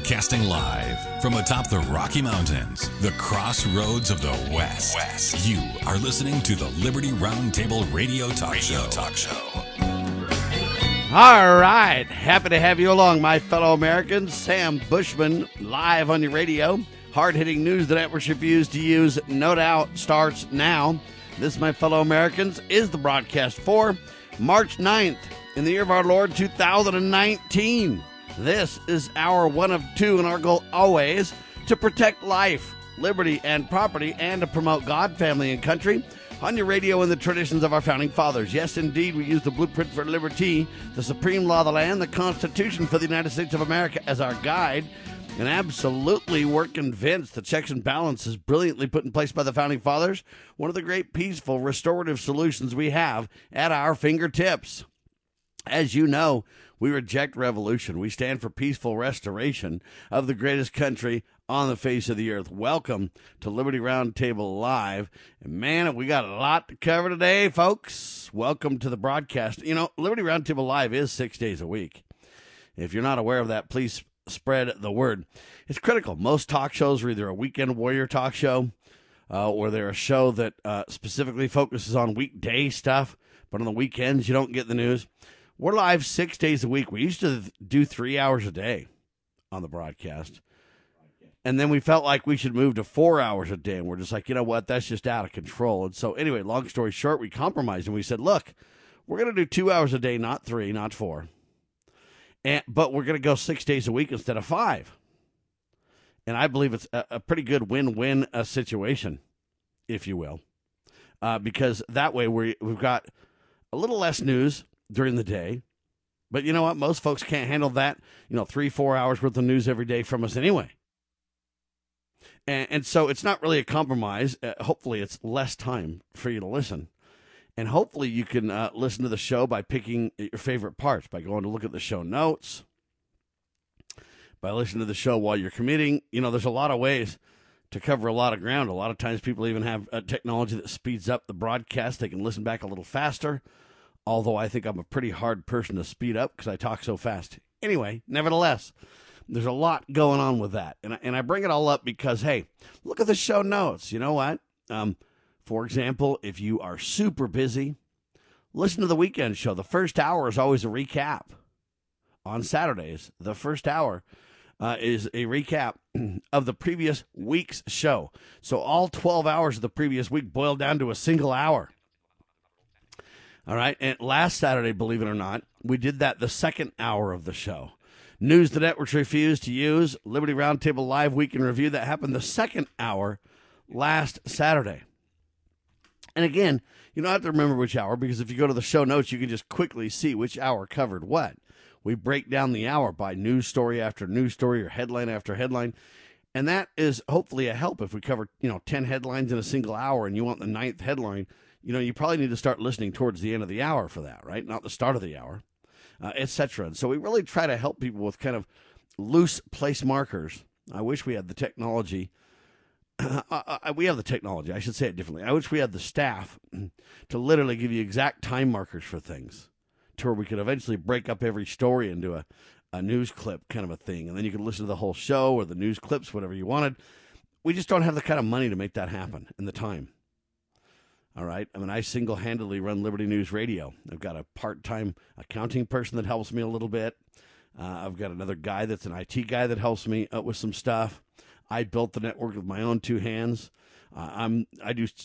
Broadcasting live from atop the Rocky Mountains, the crossroads of the West. You are listening to the Liberty Roundtable Radio Talk Show. All right. Happy to have you along, my fellow Americans. Sam Bushman, live on your radio. Hard-hitting news the networks refuse to use, no doubt, starts now. This, my fellow Americans, is the broadcast for March 9th in the year of our Lord 2019. This is our one of two, and our goal always to protect life, liberty, and property, and to promote God, family, and country on your radio in the traditions of our founding fathers. Yes, indeed, we use the blueprint for liberty, the supreme law of the land, the Constitution for the United States of America as our guide, and absolutely we're convinced the checks and balances brilliantly put in place by the founding fathers, one of the great peaceful restorative solutions we have at our fingertips. As you know, we reject revolution. We stand for peaceful restoration of the greatest country on the face of the earth. Welcome to Liberty Roundtable Live. And man, we got a lot to cover today, folks. Welcome to the broadcast. You know, Liberty Roundtable Live is 6 days a week. If you're not aware of that, please spread the word. It's critical. Most talk shows are either a weekend warrior talk show or they're a show that specifically focuses on weekday stuff, but on the weekends you don't get the news. We're live 6 days a week. We used to do 3 hours a day on the broadcast. And then we felt like we should move to 4 hours a day. And we're just like, you know what? That's just out of control. And so anyway, long story short, we compromised and we said, look, we're going to do 2 hours a day, not 3, not 4. But we're going to go 6 days a week instead of 5. And I believe it's a pretty good win-win situation, if you will. Because that way we've got a little less news during the day. But you know what? Most folks can't handle that, 3-4 hours worth of news every day from us anyway. And so it's not really a compromise. Hopefully it's less time for you to listen. And hopefully you can listen to the show by picking your favorite parts, by going to look at the show notes, by listening to the show while you're commuting. There's a lot of ways to cover a lot of ground. A lot of times people even have technology that speeds up the broadcast. They can listen back a little faster. Although I think I'm a pretty hard person to speed up because I talk so fast. Anyway, nevertheless, there's a lot going on with that. And I bring it all up because, hey, look at the show notes. You know what? For example, if you are super busy, listen to the weekend show. The first hour is always a recap. On Saturdays, the first hour is a recap of the previous week's show. So all 12 hours of the previous week boil down to a single hour. All right, and last Saturday, believe it or not, we did that the second hour of the show. News the networks refused to use, Liberty Roundtable Live Week in Review, that happened the second hour last Saturday. And again, you don't have to remember which hour, because if you go to the show notes, you can just quickly see which hour covered what. We break down the hour by news story after news story or headline after headline, and that is hopefully a help. If we cover 10 headlines in a single hour and you want the 9th headline, you probably need to start listening towards the end of the hour for that, right? Not the start of the hour, etc. And so we really try to help people with kind of loose place markers. I wish we had the technology. We have the technology. I should say it differently. I wish we had the staff to literally give you exact time markers for things to where we could eventually break up every story into a news clip kind of a thing. And then you could listen to the whole show or the news clips, whatever you wanted. We just don't have the kind of money to make that happen and the time. All right. I mean, I single-handedly run Liberty News Radio. I've got a part-time accounting person that helps me a little bit. I've got another guy that's an IT guy that helps me with some stuff. I built the network with my own two hands. I do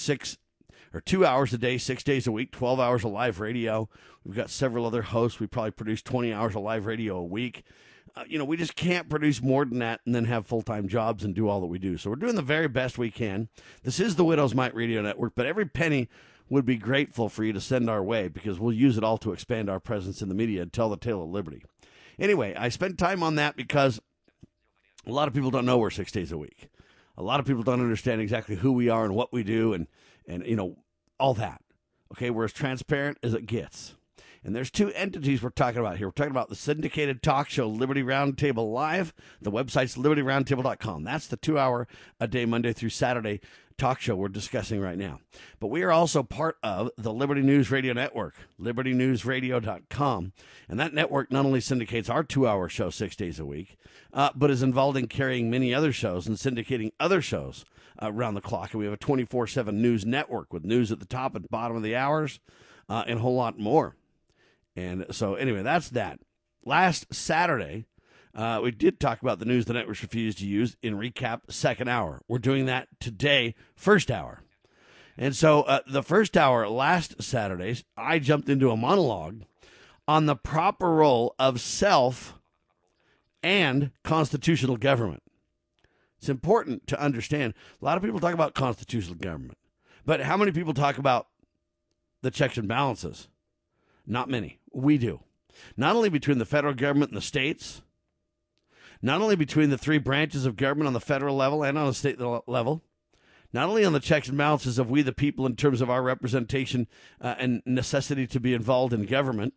2 hours a day, 6 days a week, 12 hours of live radio. We've got several other hosts. We probably produce 20 hours of live radio a week. We just can't produce more than that and then have full-time jobs and do all that we do. So we're doing the very best we can. This is the Widow's Mite Radio Network, but every penny would be grateful for you to send our way, because we'll use it all to expand our presence in the media and tell the tale of liberty. Anyway, I spent time on that because a lot of people don't know we're 6 days a week. A lot of people don't understand exactly who we are and what we do and all that. Okay, we're as transparent as it gets. And there's two entities we're talking about here. We're talking about the syndicated talk show, Liberty Roundtable Live. The website's libertyroundtable.com. That's the 2-hour-a-day, Monday through Saturday talk show we're discussing right now. But we are also part of the Liberty News Radio Network, libertynewsradio.com. And that network not only syndicates our 2-hour show 6 days a week, but is involved in carrying many other shows and syndicating other shows around the clock. And we have a 24/7 news network with news at the top and bottom of the hours and a whole lot more. And so anyway, that's that. Last Saturday, we did talk about the news the networks refused to use in recap second hour. We're doing that today, first hour. And so the first hour last Saturday, I jumped into a monologue on the proper role of self and constitutional government. It's important to understand. A lot of people talk about constitutional government, but how many people talk about the checks and balances? Not many. We do. Not only between the federal government and the states, not only between the three branches of government on the federal level and on the state level, not only on the checks and balances of we the people in terms of our representation and necessity to be involved in government,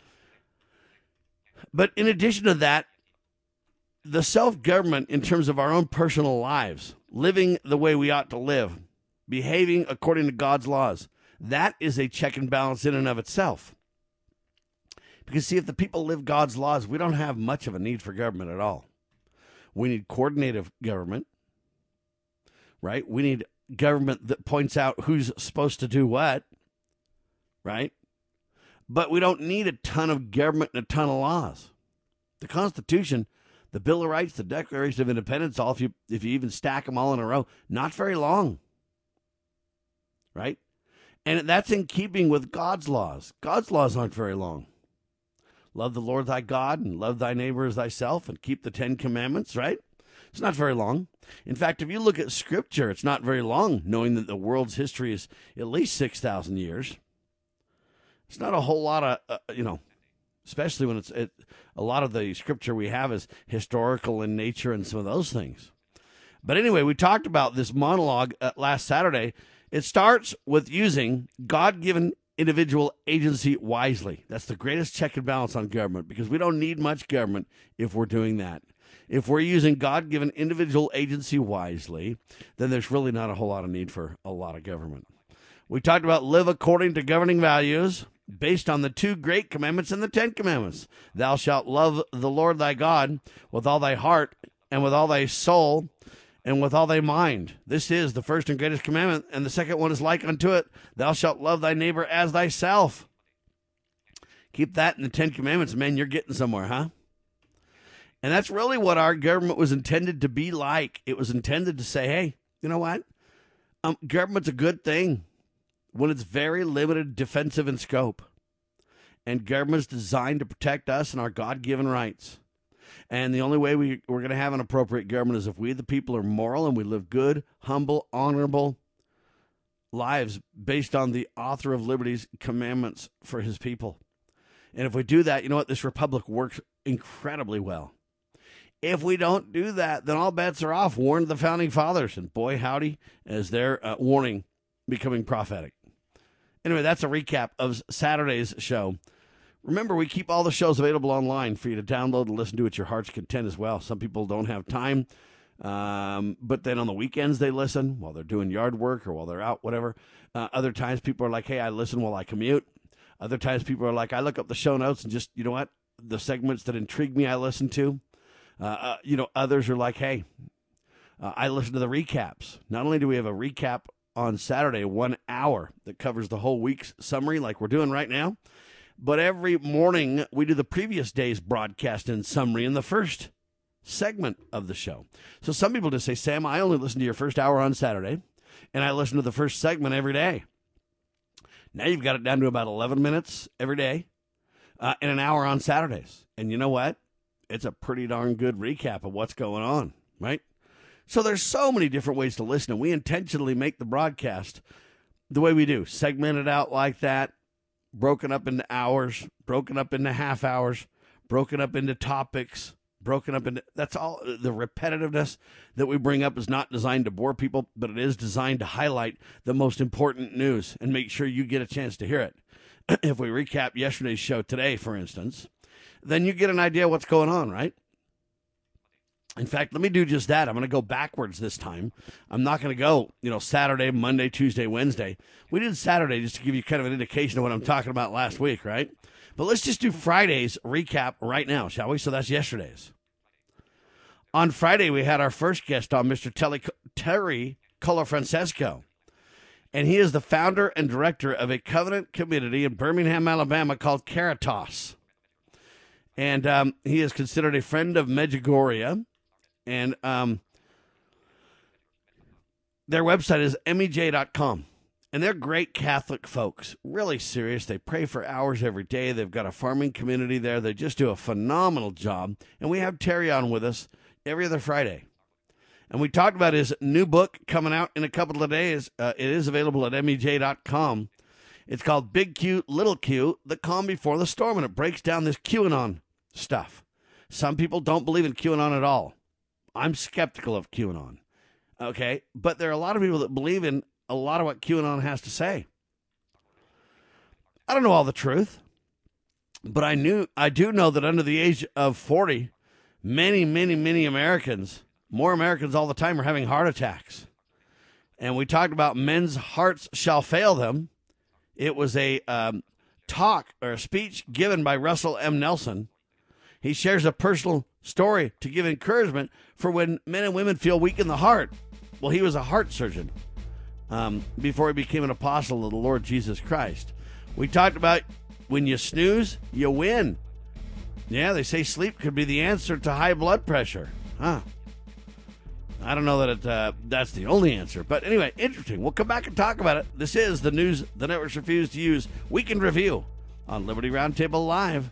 but in addition to that, the self-government in terms of our own personal lives, living the way we ought to live, behaving according to God's laws, that is a check and balance in and of itself. Because, see, if the people live God's laws, we don't have much of a need for government at all. We need coordinative government, right? We need government that points out who's supposed to do what, right? But we don't need a ton of government and a ton of laws. The Constitution, the Bill of Rights, the Declaration of Independence, all if you even stack them all in a row, not very long, right? And that's in keeping with God's laws. God's laws aren't very long. Love the Lord thy God and love thy neighbor as thyself and keep the 10 commandments, right? It's not very long. In fact, if you look at Scripture, it's not very long, knowing that the world's history is at least 6,000 years. It's not a whole lot of, especially when a lot of the Scripture we have is historical in nature and some of those things. But anyway, we talked about this monologue last Saturday. It starts with using God-given individual agency wisely. That's the greatest check and balance on government, because we don't need much government if we're doing that. If we're using God-given individual agency wisely, then there's really not a whole lot of need for a lot of government. We talked about live according to governing values based on the 2 great commandments and the 10 commandments. Thou shalt love the Lord thy God with all thy heart and with all thy soul and with all thy mind. This is the first and greatest commandment, and the second one is like unto it. Thou shalt love thy neighbor as thyself. Keep that in the 10 commandments, man, you're getting somewhere, huh? And that's really what our government was intended to be like. It was intended to say, hey, you know what? Government's a good thing when it's very limited, defensive in scope. And government's designed to protect us and our God-given rights. And the only way we're going to have an appropriate government is if we, the people, are moral and we live good, humble, honorable lives based on the author of liberty's commandments for his people. And if we do that, you know what? This republic works incredibly well. If we don't do that, then all bets are off. Warned the founding fathers, and boy, howdy, as their warning becoming prophetic. Anyway, that's a recap of Saturday's show. Remember, we keep all the shows available online for you to download and listen to at your heart's content as well. Some people don't have time, but then on the weekends they listen while they're doing yard work or while they're out, whatever. Other times people are like, hey, I listen while I commute. Other times people are like, I look up the show notes and just, you know what, the segments that intrigue me I listen to. Others are like, hey, I listen to the recaps. Not only do we have a recap on Saturday, 1 hour that covers the whole week's summary like we're doing right now, but every morning we do the previous day's broadcast and summary in the first segment of the show. So some people just say, Sam, I only listen to your first hour on Saturday, and I listen to the first segment every day. Now you've got it down to about 11 minutes every day and an hour on Saturdays. And you know what? It's a pretty darn good recap of what's going on, right? So there's so many different ways to listen, and we intentionally make the broadcast the way we do, segmented out like that, broken up into hours, broken up into half hours, broken up into topics, broken up into, that's all. The repetitiveness that we bring up is not designed to bore people, but it is designed to highlight the most important news and make sure you get a chance to hear it. if we recap yesterday's show today, for instance, then you get an idea what's going on, right? In fact, let me do just that. I'm going to go backwards this time. I'm not going to go, Saturday, Monday, Tuesday, Wednesday. We did Saturday just to give you kind of an indication of what I'm talking about last week, right? But let's just do Friday's recap right now, shall we? So that's yesterday's. On Friday, we had our first guest on, Mr. Terry Colafrancesco. And he is the founder and director of a covenant community in Birmingham, Alabama called Caritas. And he is considered a friend of Medjugorje. And their website is MEJ.com. And they're great Catholic folks, really serious. They pray for hours every day. They've got a farming community there. They just do a phenomenal job. And we have Terry on with us every other Friday. And we talked about his new book coming out in a couple of days. It is available at MEJ.com. It's called Big Q, Little Q, The Calm Before the Storm. And it breaks down this QAnon stuff. Some people don't believe in QAnon at all. I'm skeptical of QAnon. Okay? But there are a lot of people that believe in a lot of what QAnon has to say. I don't know all the truth, but I do know that under the age of 40, many, many, many Americans, more Americans all the time, are having heart attacks. And we talked about men's hearts shall fail them. It was a talk or a speech given by Russell M. Nelson. He shares a personal story to give encouragement for when men and women feel weak in the heart. Well, he was a heart surgeon before he became an apostle of the Lord Jesus Christ. We talked about when you snooze, you win. Yeah, they say sleep could be the answer to high blood pressure. Huh. I don't know that that's the only answer. But anyway, interesting. We'll come back and talk about it. This is the news the networks refuse to use. Weekend Review on Liberty Roundtable Live.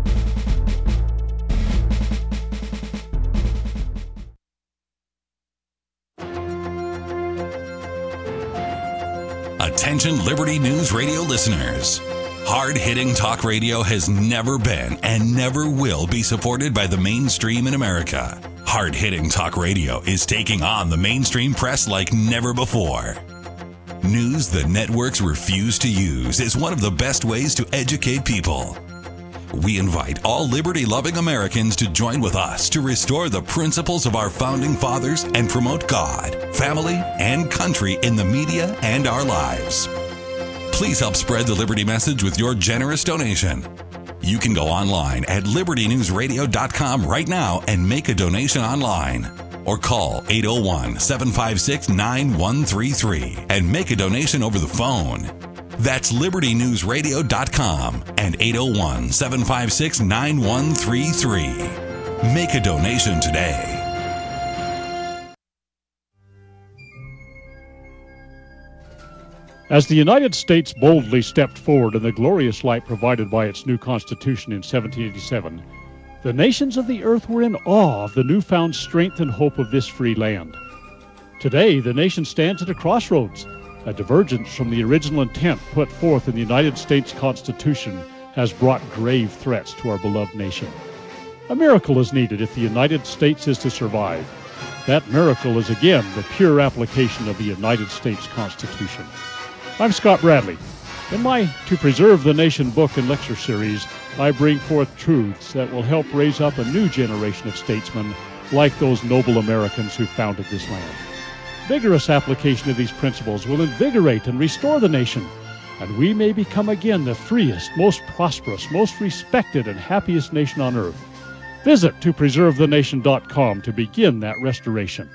Attention Liberty News Radio listeners. Hard-hitting talk radio has never been and never will be supported by the mainstream in America. Hard-hitting talk radio is taking on the mainstream press like never before. News the networks refuse to use is one of the best ways to educate people. We invite all liberty-loving Americans to join with us to restore the principles of our founding fathers and promote God, family, and country in the media and our lives. Please help spread the Liberty message with your generous donation. You can go online at libertynewsradio.com right now and make a donation online. Or call 801-756-9133 and make a donation over the phone. That's libertynewsradio.com and 801-756-9133. Make a donation today. As the United States boldly stepped forward in the glorious light provided by its new Constitution in 1787, the nations of the earth were in awe of the newfound strength and hope of this free land. Today, the nation stands at a crossroads. A divergence from the original intent put forth in the United States Constitution has brought grave threats to our beloved nation. A miracle is needed if the United States is to survive. That miracle is again the pure application of the United States Constitution. I'm Scott Bradley. In my To Preserve the Nation book and lecture series, I bring forth truths that will help raise up a new generation of statesmen like those noble Americans who founded this land. Vigorous application of these principles will invigorate and restore the nation, and we may become again the freest, most prosperous, most respected, and happiest nation on earth. Visit topreservethenation.com to begin that restoration.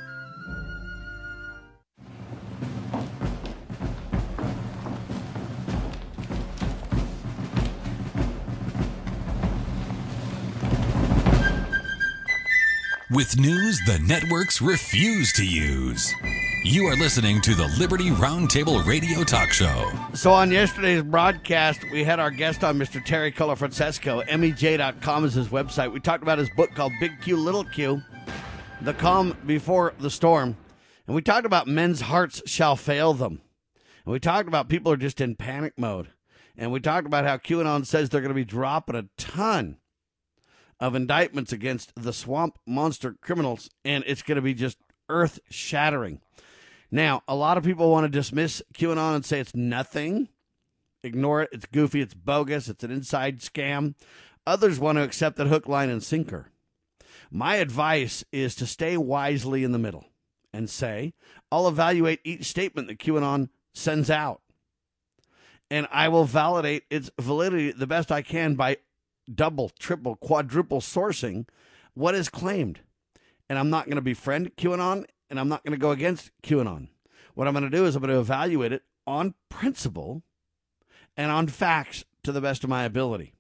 With news the networks refuse to use. You are listening to the Liberty Roundtable Radio Talk Show. So on yesterday's broadcast, we had our guest on, Mr. Terry Colafrancesco. MEJ.com is his website. We talked about his book called Big Q, Little Q, The Calm Before the Storm. And we talked about men's hearts shall fail them. And we talked about people are just in panic mode. And we talked about how QAnon says they're going to be dropping a ton of indictments against the swamp monster criminals, and it's going to be just earth-shattering. Now, a lot of people want to dismiss QAnon and say it's nothing. ignore it. It's goofy. It's bogus. It's an inside scam. Others want to accept it hook, line, and sinker. My advice is to stay wisely in the middle and say, I'll evaluate each statement that QAnon sends out, and I will validate its validity the best I can by double, triple, quadruple sourcing what is claimed. And I'm not going to befriend QAnon, and I'm not going to go against QAnon. What I'm going to do is I'm going to evaluate it on principle and on facts to the best of my ability.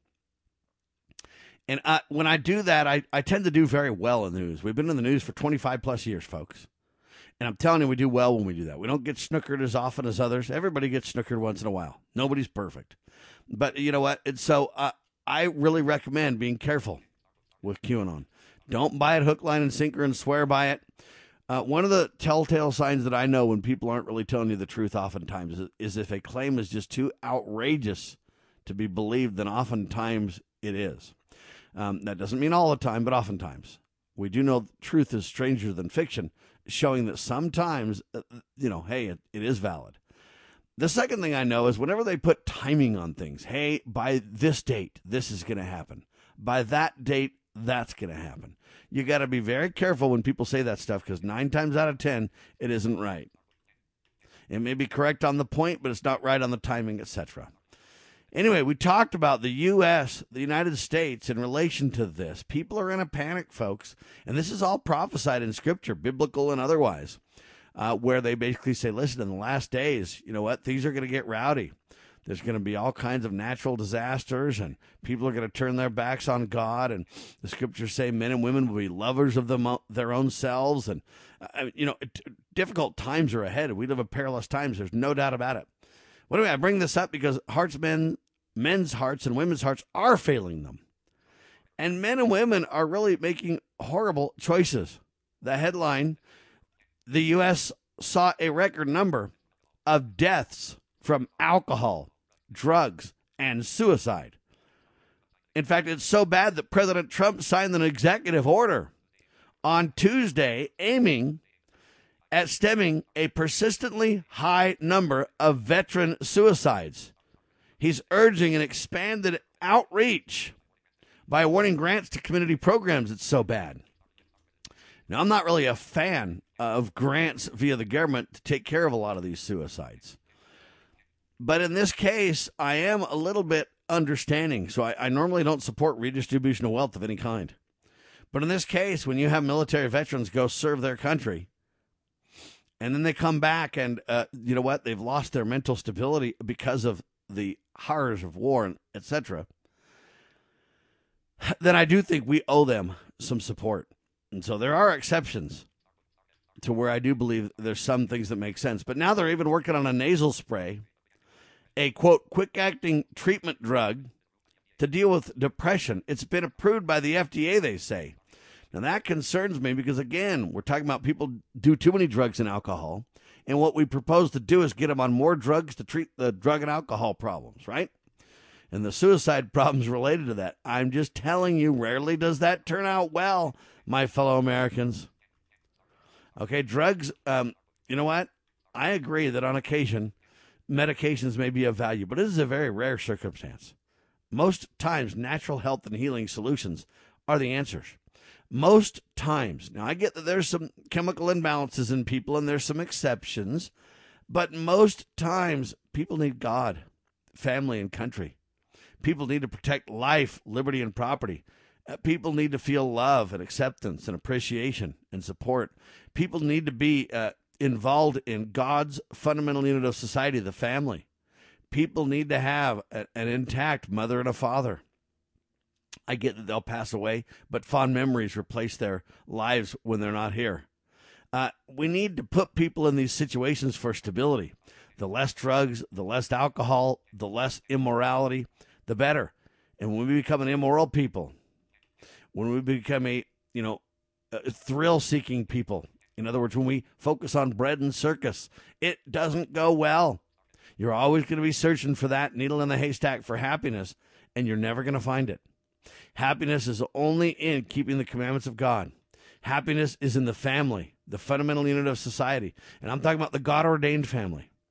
And when I do that, I tend to do very well in the news. We've been in the news for 25 plus years, folks. And I'm telling you, we do well when we do that. We don't get snookered as often as others. Everybody gets snookered once in a while. Nobody's perfect. But you know what? And so I really recommend being careful with QAnon. Don't buy it hook, line, and sinker and swear by it. One of the telltale signs that I know when people aren't really telling you the truth oftentimes is if a claim is just too outrageous to be believed, then oftentimes it is. That doesn't mean all the time, but oftentimes. We do know truth is stranger than fiction, showing that sometimes, hey, it is valid. The second thing I know is whenever they put timing on things, hey, by this date, this is going to happen. By that date, that's going to happen. You got to be very careful when people say that stuff, because 9 times out of 10, it isn't right. It may be correct on the point, but it's not right on the timing, etc. Anyway, we talked about the U.S., the United States, in relation to this. People are in a panic, folks, and this is all prophesied in Scripture, biblical and otherwise, where they basically say, listen, in the last days, you know what, things are going to get rowdy. There's going to be all kinds of natural disasters, and people are going to turn their backs on God, and the Scriptures say men and women will be lovers of their own selves, and, difficult times are ahead. We live in perilous times. There's no doubt about it. Well, anyway, I bring this up because men's hearts and women's hearts are failing them. And men and women are really making horrible choices. The headline, the U.S. saw a record number of deaths from alcohol, drugs, and suicide. In fact, it's so bad that President Trump signed an executive order on Tuesday aiming at stemming a persistently high number of veteran suicides. He's urging an expanded outreach by awarding grants to community programs. It's so bad. Now, I'm not really a fan of grants via the government to take care of a lot of these suicides. But in this case, I am a little bit understanding. So I normally don't support redistribution of wealth of any kind. But in this case, when you have military veterans go serve their country, and then they come back and, you know what, they've lost their mental stability because of the horrors of war, and etc., then I do think we owe them some support. And so there are exceptions to where I do believe there's some things that make sense. But now they're even working on a nasal spray, a, quote, quick-acting treatment drug to deal with depression. It's been approved by the FDA, they say. Now, that concerns me because, again, we're talking about people do too many drugs and alcohol, and what we propose to do is get them on more drugs to treat the drug and alcohol problems, right? And the suicide problems related to that. I'm just telling you, rarely does that turn out well, my fellow Americans. Okay, drugs, you know what? I agree that on occasion, medications may be of value, but it is a very rare circumstance. Most times, natural health and healing solutions are the answers. Most times. Now, I get that there's some chemical imbalances in people and there's some exceptions, but most times people need God, family, and country. People need to protect life, liberty, and property. People need to feel love and acceptance and appreciation and support. People need to be involved in God's fundamental unit of society, the family. People need to have an intact mother and a father. I get that they'll pass away, but fond memories replace their lives when they're not here. We need to put people in these situations for stability. The less drugs, the less alcohol, the less immorality, the better. And when we become an immoral people, when we become a thrill-seeking people, in other words, when we focus on bread and circus, it doesn't go well. You're always going to be searching for that needle in the haystack for happiness, and you're never going to find it. Happiness is only in keeping the commandments of God. Happiness is in the family, the fundamental unit of society. And I'm talking about the God-ordained family.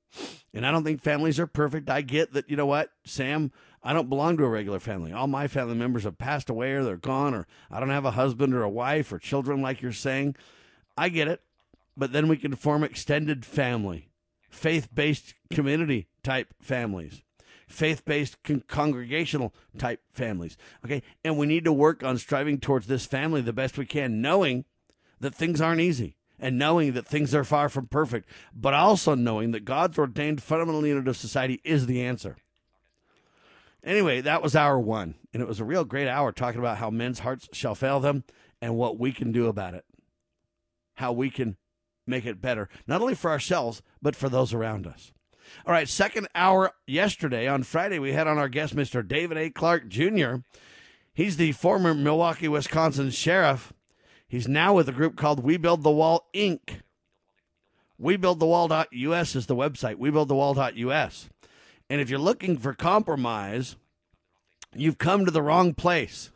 And I don't think families are perfect. I get that, you know what, Sam, I don't belong to a regular family. All my family members have passed away or they're gone, or I don't have a husband or a wife or children like you're saying. I get it. But then we can form extended family, faith-based community type families, faith-based congregational type families. Okay. And we need to work on striving towards this family the best we can, knowing that things aren't easy. And knowing that things are far from perfect, but also knowing that God's ordained fundamental unit of society is the answer. Anyway, that was hour one, and it was a real great hour talking about how men's hearts shall fail them and what we can do about it, how we can make it better, not only for ourselves, but for those around us. All right, second hour yesterday, on Friday, we had on our guest Mr. David A. Clarke Jr. He's the former Milwaukee, Wisconsin sheriff. He's now with a group called We Build the Wall, Inc. WeBuildTheWall.us is the website, WeBuildTheWall.us. And if you're looking for compromise, you've come to the wrong place.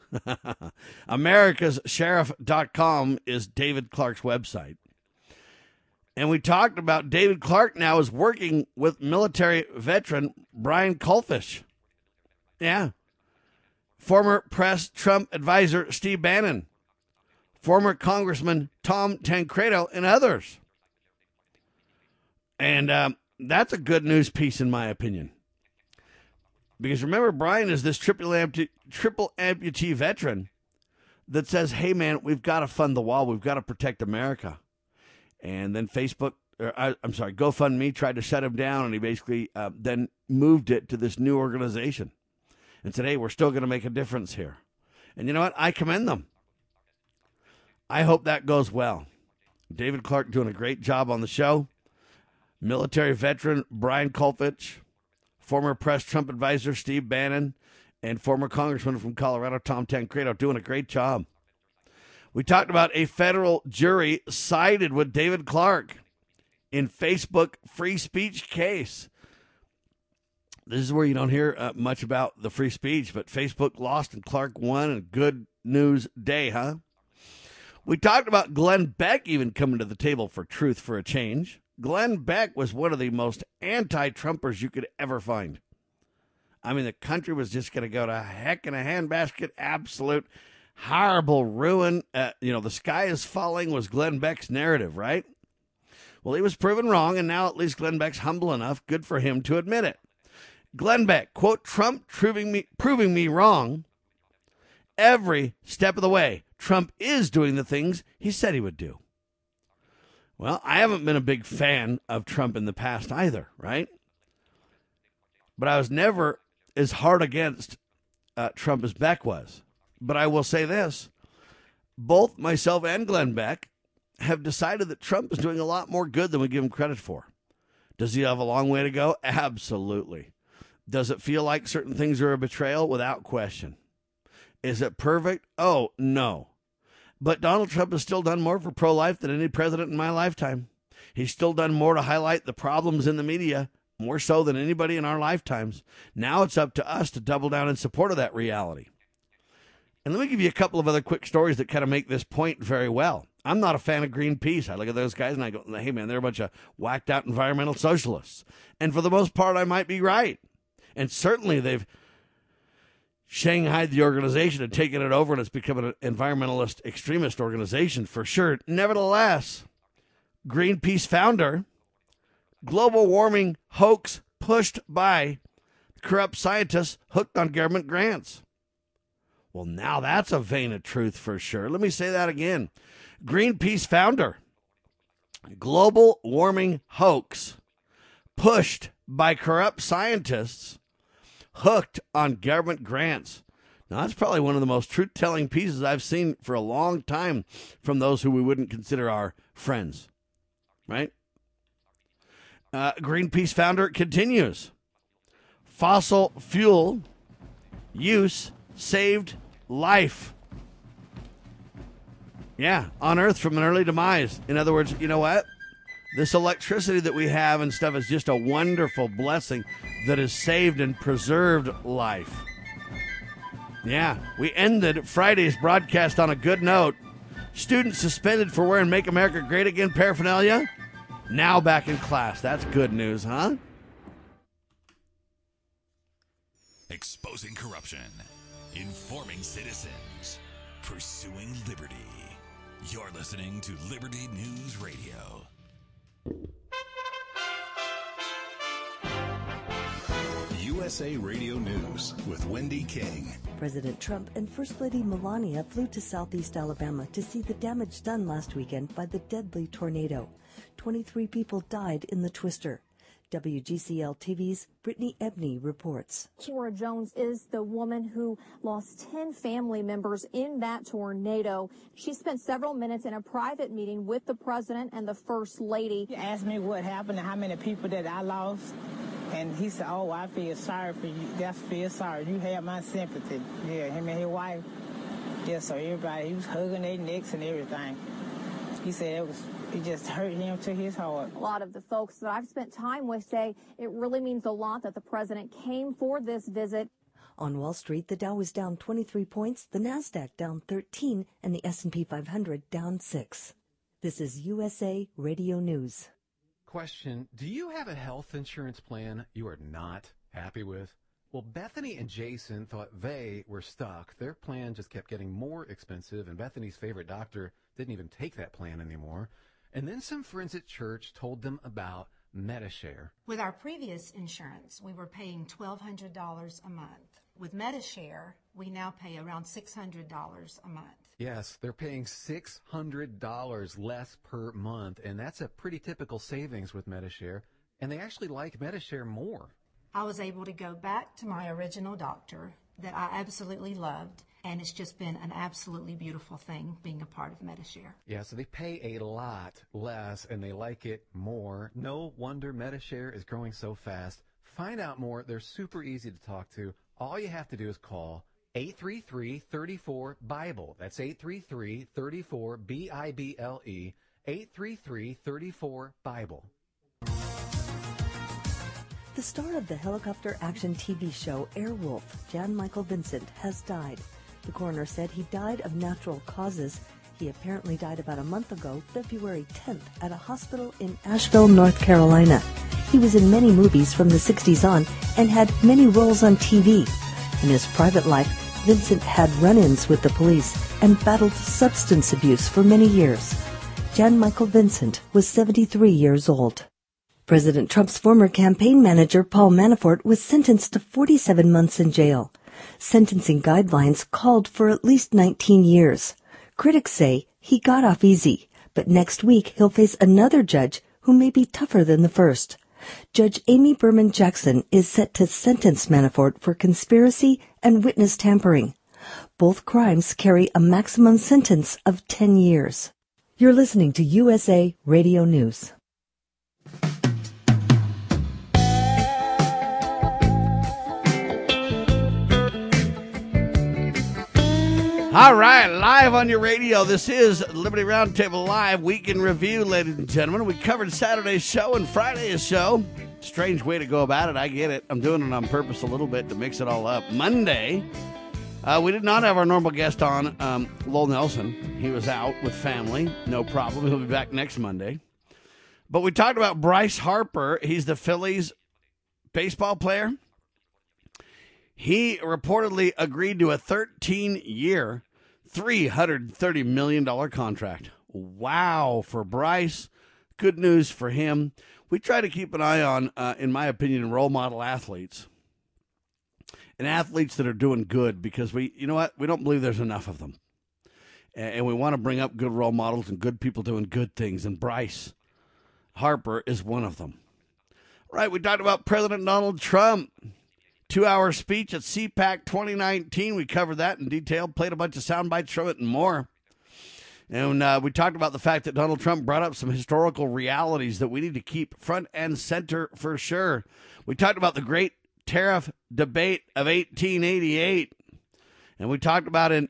AmericasSheriff.com is David Clarke's website. And we talked about David Clarke now is working with military veteran Brian Kolfish. Yeah. Former press Trump advisor Steve Bannon. Former Congressman Tom Tancredo, and others. And that's a good news piece, in my opinion. Because remember, Brian is this triple amputee veteran that says, hey, man, we've got to fund the wall. We've got to protect America. And then GoFundMe tried to shut him down, and he basically then moved it to this new organization and said, hey, we're still going to make a difference here. And you know what? I commend them. I hope that goes well. David Clarke doing a great job on the show. Military veteran Brian Kolfish, former press Trump advisor Steve Bannon, and former congressman from Colorado Tom Tancredo doing a great job. We talked about a federal jury sided with David Clarke in Facebook free speech case. This is where you don't hear much about the free speech, but Facebook lost and Clarke won, and good news day, huh? We talked about Glenn Beck even coming to the table for Truth for a Change. Glenn Beck was one of the most anti-Trumpers you could ever find. I mean, the country was just going to go to heck in a handbasket. Absolute horrible ruin. The sky is falling was Glenn Beck's narrative, right? Well, he was proven wrong, and now at least Glenn Beck's humble enough, good for him, to admit it. Glenn Beck, quote, Trump proving me wrong every step of the way. Trump is doing the things he said he would do. Well, I haven't been a big fan of Trump in the past either, right? But I was never as hard against Trump as Beck was. But I will say this. Both myself and Glenn Beck have decided that Trump is doing a lot more good than we give him credit for. Does he have a long way to go? Absolutely. Does it feel like certain things are a betrayal? Without question. Is it perfect? Oh, no. But Donald Trump has still done more for pro-life than any president in my lifetime. He's still done more to highlight the problems in the media, more so than anybody in our lifetimes. Now it's up to us to double down in support of that reality. And let me give you a couple of other quick stories that kind of make this point very well. I'm not a fan of Greenpeace. I look at those guys and I go, hey, man, they're a bunch of whacked out environmental socialists. And for the most part, I might be right. And certainly they've shanghaied the organization and taken it over, and it's become an environmentalist extremist organization for sure. Nevertheless, Greenpeace founder, global warming hoax pushed by corrupt scientists hooked on government grants. Well, now that's a vein of truth for sure. Let me say that again. Greenpeace founder, global warming hoax pushed by corrupt scientists hooked on government grants. Now, that's probably one of the most truth-telling pieces I've seen for a long time from those who we wouldn't consider our friends, right? Greenpeace founder continues. Fossil fuel use saved life. Yeah, on Earth from an early demise. In other words, you know what? This electricity that we have and stuff is just a wonderful blessing that has saved and preserved life. Yeah, we ended Friday's broadcast on a good note. Students suspended for wearing Make America Great Again paraphernalia? now back in class. That's good news, huh? Exposing corruption, informing citizens, pursuing liberty. You're listening to Liberty News Radio. USA Radio News with Wendy King. President Trump and First Lady Melania flew to southeast Alabama to see the damage done last weekend by the deadly tornado. 23 people died in the twister. WGCL TV's Brittany Ebney reports. Kimora Jones is the woman who lost 10 family members in that tornado. She spent several minutes in a private meeting with the president and the First Lady. He asked me what happened and how many people that I lost. And he said, oh, I feel sorry for you. That's feel sorry. You have my sympathy. Yeah, him and his wife. Yeah, so everybody, he was hugging their necks and everything. He said it just hurt him to his heart. A lot of the folks that I've spent time with say it really means a lot that the president came for this visit. On Wall Street, the Dow was down 23 points, the Nasdaq down 13, and the S&P 500 down 6. This is USA Radio News. Question, do you have a health insurance plan you are not happy with? Well, Bethany and Jason thought they were stuck. Their plan just kept getting more expensive, and Bethany's favorite doctor didn't even take that plan anymore. And then some friends at church told them about Medi-Share. With our previous insurance, we were paying $1,200 a month. With Medi-Share, we now pay around $600 a month. Yes, they're paying $600 less per month, and that's a pretty typical savings with Medi-Share, and they actually like Medi-Share more. I was able to go back to my original doctor that I absolutely loved, and it's just been an absolutely beautiful thing being a part of Medi-Share. Yeah, so they pay a lot less, and they like it more. No wonder Medi-Share is growing so fast. Find out more. They're super easy to talk to. All you have to do is call 833-34-BIBLE. That's 833-34-BIBLE. 833-34-BIBLE. The star of the helicopter action TV show Airwolf, Jan Michael Vincent, has died. The coroner said he died of natural causes. He apparently died about a month ago, February 10th, at a hospital in Asheville, North Carolina. He was in many movies from the 60s on and had many roles on TV. In his private life, Vincent had run-ins with the police and battled substance abuse for many years. Jan Michael Vincent was 73 years old. President Trump's former campaign manager, Paul Manafort, was sentenced to 47 months in jail. Sentencing guidelines called for at least 19 years. Critics say he got off easy, but next week he'll face another judge who may be tougher than the first. Judge Amy Berman Jackson is set to sentence Manafort for conspiracy and witness tampering. Both crimes carry a maximum sentence of 10 years. You're listening to USA Radio News. All right, live on your radio. This is Liberty Roundtable Live Week in Review, ladies and gentlemen. We covered Saturday's show and Friday's show. Strange way to go about it. I get it. I'm doing it on purpose a little bit to mix it all up. Monday, we did not have our normal guest on, Lowell Nelson. He was out with family. No problem. He'll be back next Monday. But we talked about Bryce Harper. He's the Phillies baseball player. He reportedly agreed to a 13-year, $330 million contract. Wow, for Bryce. Good news for him. We try to keep an eye on, in my opinion, role model athletes. And athletes that are doing good because you know what? We don't believe there's enough of them. And we want to bring up good role models and good people doing good things. And Bryce Harper is one of them. Right, we talked about President Donald Trump. 2-hour speech at CPAC 2019. We covered that in detail, played a bunch of sound bites from it and more. And we talked about the fact that Donald Trump brought up some historical realities that we need to keep front and center for sure. We talked about the great tariff debate of 1888. And we talked about in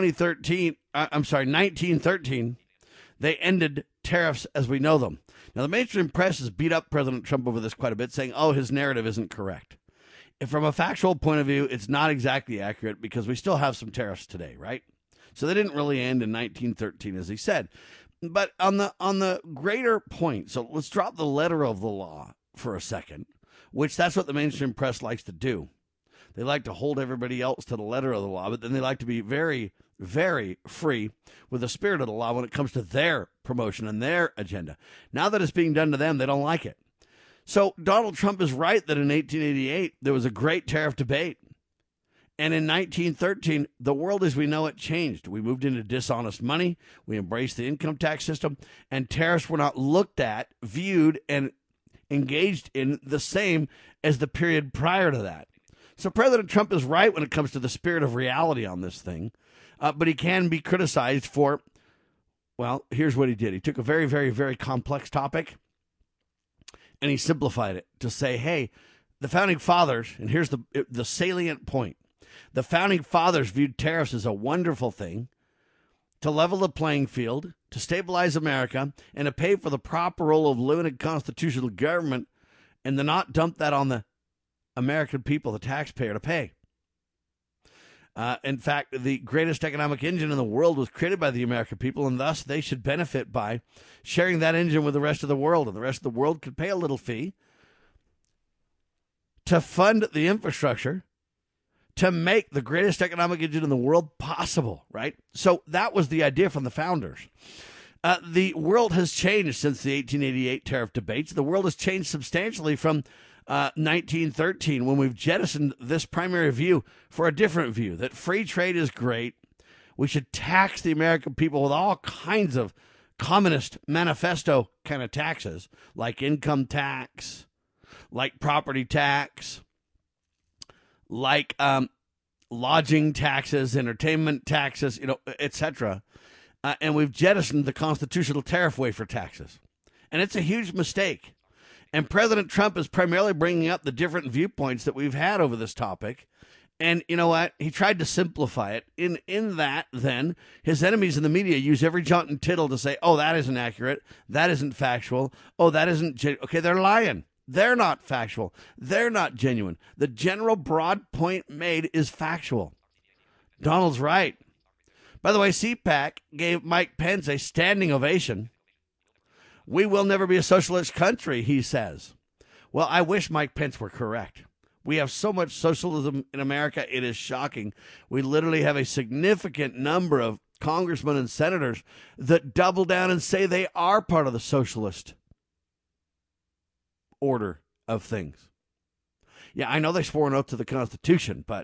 1913, they ended tariffs as we know them. Now, the mainstream press has beat up President Trump over this quite a bit, saying, oh, his narrative isn't correct. From a factual point of view, it's not exactly accurate because we still have some tariffs today, right? So they didn't really end in 1913, as he said. But on the greater point, so let's drop the letter of the law for a second, which that's what the mainstream press likes to do. They like to hold everybody else to the letter of the law, but then they like to be very, very free with the spirit of the law when it comes to their promotion and their agenda. Now that it's being done to them, they don't like it. So Donald Trump is right that in 1888, there was a great tariff debate. And in 1913, the world as we know it changed. We moved into dishonest money. We embraced the income tax system. And tariffs were not looked at, viewed, and engaged in the same as the period prior to that. So President Trump is right when it comes to the spirit of reality on this thing. But he can be criticized for, well, here's what he did. He took a very, very, very complex topic and he simplified it to say, hey, the founding fathers, and here's the salient point. The founding fathers viewed tariffs as a wonderful thing to level the playing field, to stabilize America, and to pay for the proper role of limited constitutional government, and to not dump that on the American people, the taxpayer, to pay. In fact, the greatest economic engine in the world was created by the American people, and thus they should benefit by sharing that engine with the rest of the world, and the rest of the world could pay a little fee to fund the infrastructure to make the greatest economic engine in the world possible, right? So that was the idea from the founders. The world has changed since the 1888 tariff debates. The world has changed substantially from 1913 when we've jettisoned this primary view for a different view, that free trade is great. We should tax the American people with all kinds of communist manifesto kind of taxes, like income tax, like property tax, like lodging taxes, entertainment taxes, etc. And we've jettisoned the constitutional tariff way for taxes. And it's a huge mistake. And President Trump is primarily bringing up the different viewpoints that we've had over this topic. And you know what? He tried to simplify it. In that, then, his enemies in the media use every jot and tittle to say, oh, that isn't accurate. That isn't factual. Oh, that isn't... Okay, they're lying. They're not factual. They're not genuine. The general broad point made is factual. Donald's right. By the way, CPAC gave Mike Pence a standing ovation. We will never be a socialist country, he says. Well, I wish Mike Pence were correct. We have so much socialism in America, it is shocking. We literally have a significant number of congressmen and senators that double down and say they are part of the socialist order of things. Yeah, I know they swore an oath to the Constitution, but,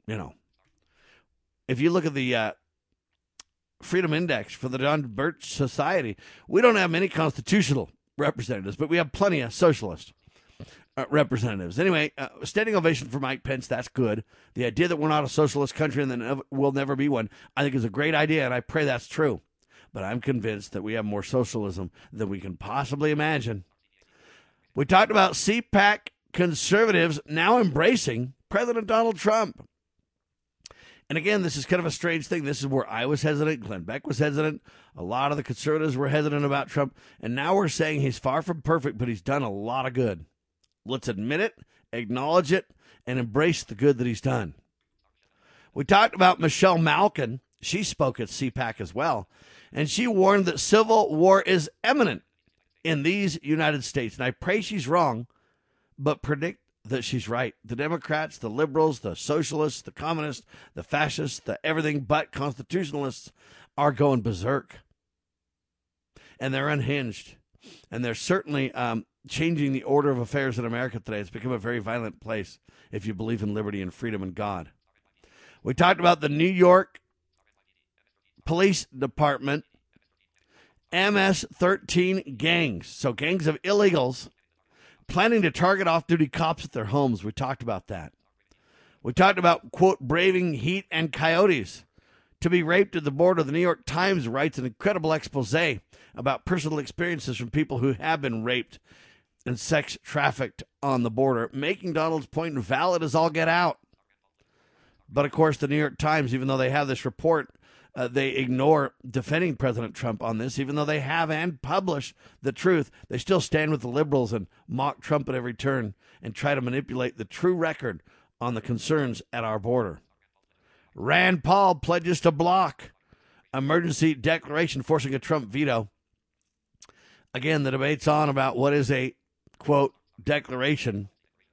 if you look at the Freedom Index for the John Birch Society, we don't have many constitutional representatives, but we have plenty of socialist representatives. Anyway, standing ovation for Mike Pence, that's good. The idea that we're not a socialist country and that we'll never be one, I think is a great idea, and I pray that's true. But I'm convinced that we have more socialism than we can possibly imagine. We talked about CPAC conservatives now embracing President Donald Trump. And again, this is kind of a strange thing. This is where I was hesitant. Glenn Beck was hesitant. A lot of the conservatives were hesitant about Trump. And now we're saying he's far from perfect, but he's done a lot of good. Let's admit it, acknowledge it, and embrace the good that he's done. We talked about Michelle Malkin. She spoke at CPAC as well. And she warned that civil war is imminent in these United States. And I pray she's wrong, but predict that she's right. The Democrats, the liberals, the socialists, the communists, the fascists, the everything but constitutionalists are going berserk. And they're unhinged. And they're certainly changing the order of affairs in America today. It's become a very violent place if you believe in liberty and freedom and God. We talked about the New York Police Department MS-13 gangs. So gangs of illegals planning to target off-duty cops at their homes. We talked about that. We talked about, quote, braving heat and coyotes to be raped at the border. The New York Times writes an incredible expose about personal experiences from people who have been raped and sex trafficked on the border, making Donald's point valid as all get out. But, of course, the New York Times, even though they have this report, they ignore defending President Trump on this, even though they have and publish the truth. They still stand with the liberals and mock Trump at every turn and try to manipulate the true record on the concerns at our border. Rand Paul pledges to block emergency declaration forcing a Trump veto. again, the debate's on about what is a, quote, declaration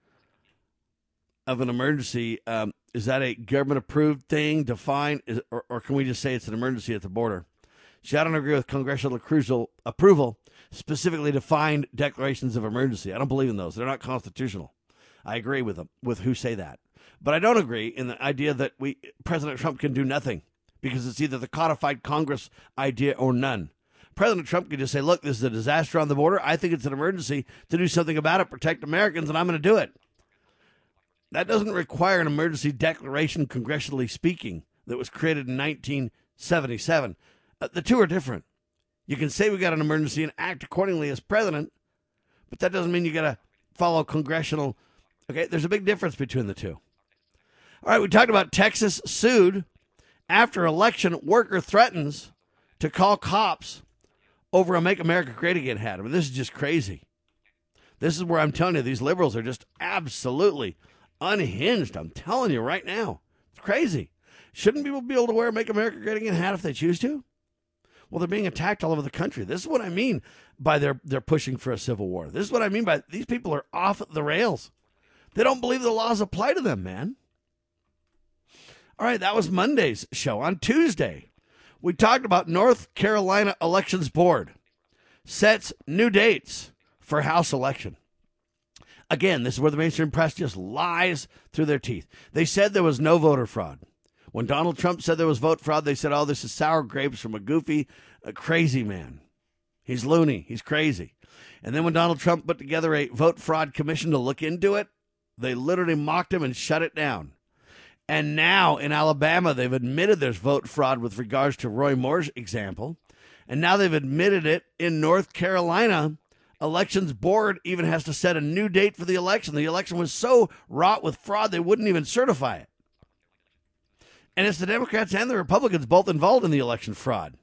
of an emergency. Is that a government-approved thing, defined, or can we just say it's an emergency at the border? See, I don't agree with congressional approval, specifically defined declarations of emergency. I don't believe in those. They're not constitutional. I agree with them, with who say that. But I don't agree in the idea that President Trump can do nothing because it's either the codified Congress idea or none. President Trump could just say, look, this is a disaster on the border. I think it's an emergency to do something about it, protect Americans, and I'm going to do it. That doesn't require an emergency declaration, congressionally speaking, that was created in 1977. The two are different. You can say we got an emergency and act accordingly as president, but that doesn't mean you got to follow congressional. Okay, there's a big difference between the two. All right, we talked about Texas sued after election worker threatens to call cops over a Make America Great Again hat. I mean, this is just crazy. This is where I'm telling you, these liberals are just absolutely unhinged. I'm telling you right now. It's crazy. Shouldn't people be able to wear a Make America Great Again hat if they choose to? Well, they're being attacked all over the country. This is what I mean by they're pushing for a civil war. This is what I mean by these people are off the rails. They don't believe the laws apply to them, man. All right, that was Monday's show. On Tuesday, we talked about North Carolina Elections Board sets new dates for House election. Again, this is where the mainstream press just lies through their teeth. They said there was no voter fraud. When Donald Trump said there was vote fraud, they said, oh, this is sour grapes from a goofy, crazy man. He's loony. He's crazy. And then when Donald Trump put together a vote fraud commission to look into it, they literally mocked him and shut it down. And now in Alabama, they've admitted there's vote fraud with regards to Roy Moore's example. And now they've admitted it in North Carolina. Elections Board even has to set a new date for the election. The election was so wrought with fraud, they wouldn't even certify it. And it's the Democrats and the Republicans both involved in the election fraud.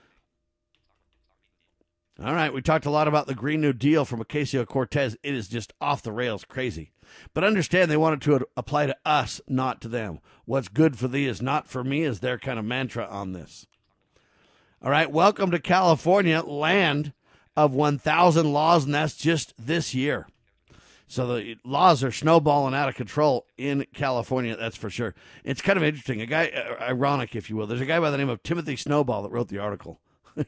All right, we talked a lot about the Green New Deal from Ocasio-Cortez. It is just off the rails crazy. But understand they wanted to apply to us, not to them. What's good for thee is not for me is their kind of mantra on this. All right, welcome to California, land of 1,000 laws, and that's just this year. So the laws are snowballing out of control in California, that's for sure. It's kind of interesting. A guy, ironic, if you will. There's a guy by the name of Timothy Snowball that wrote the article.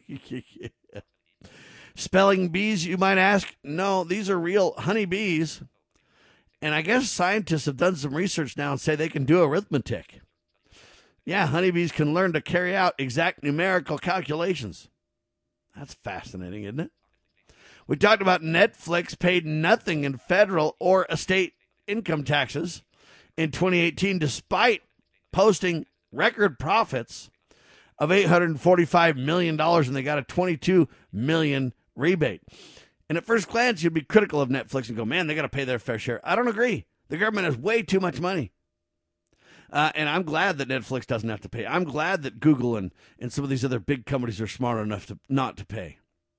Spelling bees, you might ask? No, these are real honeybees. And I guess scientists have done some research now and say they can do arithmetic. Yeah, honeybees can learn to carry out exact numerical calculations. That's fascinating, isn't it? We talked about Netflix paid nothing in federal or state income taxes in 2018, despite posting record profits of $845 million, and they got a $22 million rebate. And at first glance, you'd be critical of Netflix and go, man, they got to pay their fair share. I don't agree. The government has way too much money. And I'm glad that Netflix doesn't have to pay. I'm glad that Google and some of these other big companies are smart enough to not to pay.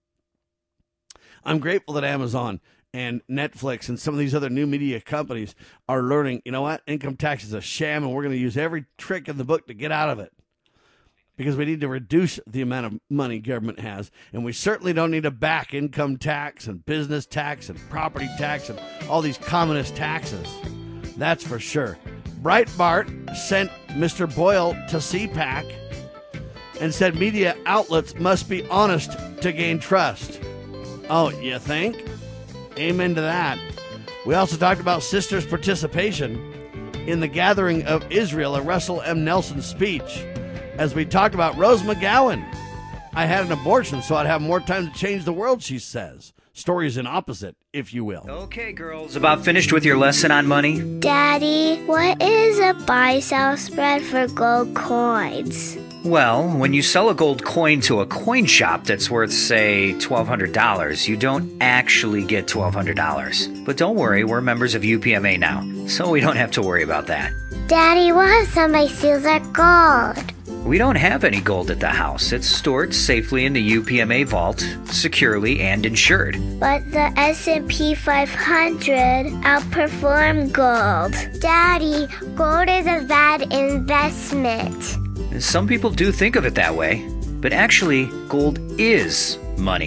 I'm grateful that Amazon and Netflix and some of these other new media companies are learning, you know what, income tax is a sham, and we're going to use every trick in the book to get out of it. Because we need to reduce the amount of money government has. And we certainly don't need to back income tax and business tax and property tax and all these communist taxes. That's for sure. Breitbart sent Mr. Boyle to CPAC and said media outlets must be honest to gain trust. Oh, you think? Amen to that. We also talked about sisters' participation in the gathering of Israel, a Russell M. Nelson speech. As we talked about Rose McGowan. I had an abortion so I'd have more time to change the world, she says. Stories in opposite, if you will. Okay, girls, about finished with your lesson on money? Daddy, what is a buy-sell spread for gold coins? Well, when you sell a gold coin to a coin shop that's worth, say, $1,200, you don't actually get $1,200. But don't worry, we're members of UPMA now, so we don't have to worry about that. Daddy, what if somebody steals our gold? We don't have any gold at the house. It's stored safely in the UPMA vault, securely and insured. But the S&P 500 outperformed gold. Daddy, gold is a bad investment. Some people do think of it that way, but actually, gold is money.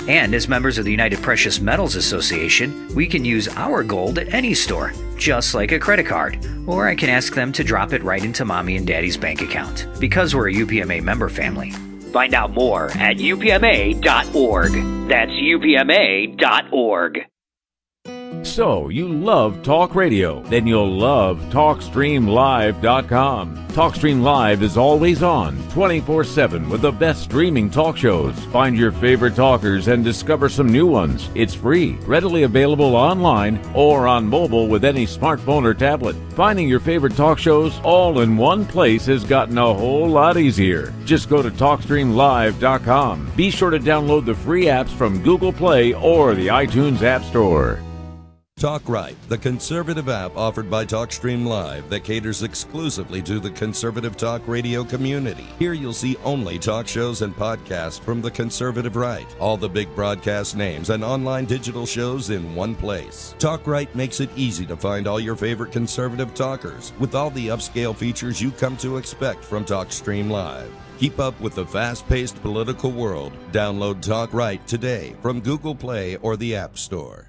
And as members of the United Precious Metals Association, we can use our gold at any store, just like a credit card. Or I can ask them to drop it right into Mommy and Daddy's bank account, because we're a UPMA member family. Find out more at upma.org. That's upma.org. So, you love talk radio? Then you'll love TalkStreamLive.com. TalkStream Live is always on, 24/7, with the best streaming talk shows. Find your favorite talkers and discover some new ones. It's free, readily available online or on mobile with any smartphone or tablet. Finding your favorite talk shows all in one place has gotten a whole lot easier. Just go to TalkStreamLive.com. Be sure to download the free apps from Google Play or the iTunes App Store. Talk Right, the conservative app offered by TalkStream Live that caters exclusively to the conservative talk radio community. Here you'll see only talk shows and podcasts from the conservative right, all the big broadcast names and online digital shows in one place. Talk Right makes it easy to find all your favorite conservative talkers with all the upscale features you come to expect from TalkStream Live. Keep up with the fast-paced political world. Download Talk Right today from Google Play or the App Store.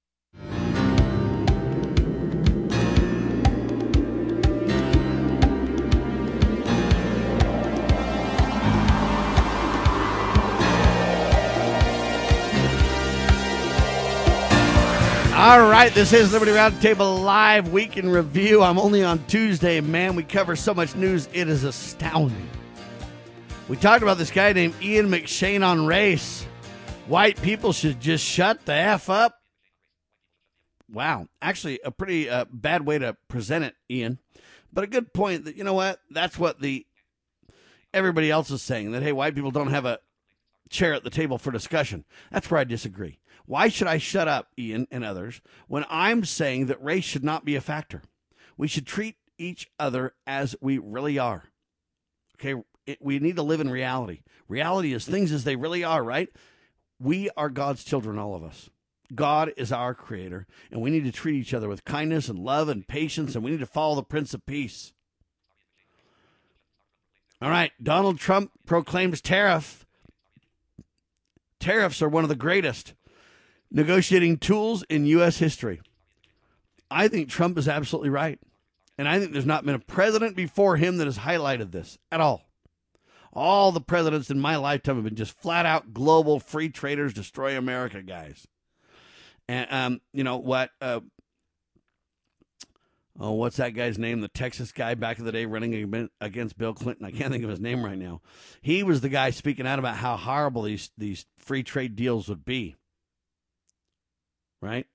All right, this is Liberty Roundtable Live Week in Review. I'm only on Tuesday, man. We cover so much news, it is astounding. We talked about this guy named Ian McShane on race. White people should just shut the F up. Wow, actually a pretty bad way to present it, Ian. But a good point that, you know what, that's what everybody else is saying, that, hey, white people don't have a chair at the table for discussion. That's where I disagree. Why should I shut up, Ian and others, when I'm saying that race should not be a factor? We should treat each other as we really are. Okay, we need to live in reality. Reality is things as they really are, right? We are God's children, all of us. God is our creator, and we need to treat each other with kindness and love and patience, and we need to follow the Prince of Peace. All right, Donald Trump proclaims tariffs are one of the greatest negotiating tools in U.S. history. I think Trump is absolutely right. And I think there's not been a president before him that has highlighted this at all. All the presidents in my lifetime have been just flat out global free traders, destroy America guys. And, you know what? What's that guy's name? The Texas guy back in the day running against Bill Clinton. I can't think of his name right now. He was the guy speaking out about how horrible these free trade deals would be. Right?